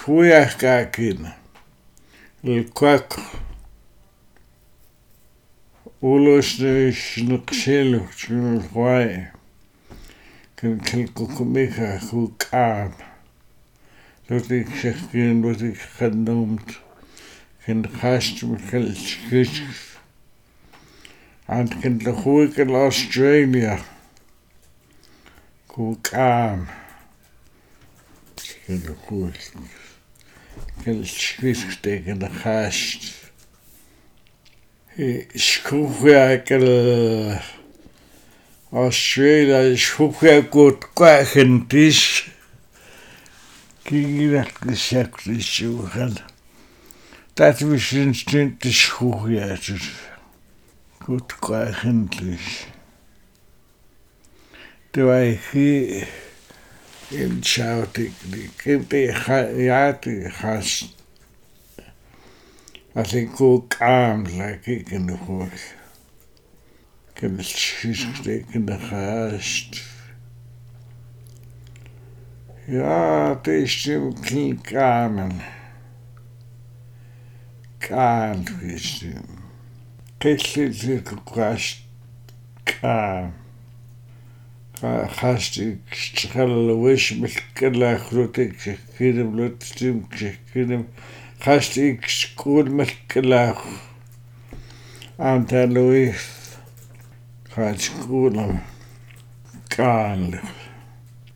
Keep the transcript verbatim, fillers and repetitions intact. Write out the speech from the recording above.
Shuyaskakin, el quack, ulos de schnuxelo, chunwai, can kilkukumika, who calm. Dat ik zeg, wat ik genoemd, can gast me kilskis. And can the hoek in Australia, who calm. Can the hoek. Kilskis tegen de gast. Schoegjaakel Australia schoegjaakot kwaagentis. Kijk gezegd is zo gaan. Dat we sinds de schoegjaakers goed kwaagentis. Terwijl je in Zoutik, die kind die gast. I think ook arms like ik in de hoek. Ik heb het schiet in de gast. Ja, het is een klein kamen. Kaan is het. Kijk, zit ik gast. Kaan. Gast, ik schelle wish met killa groot ik zeg kindem lot stim ik zeg kindem. Gast ik school met killa. Aantal Louis. Gaat school. Kaan.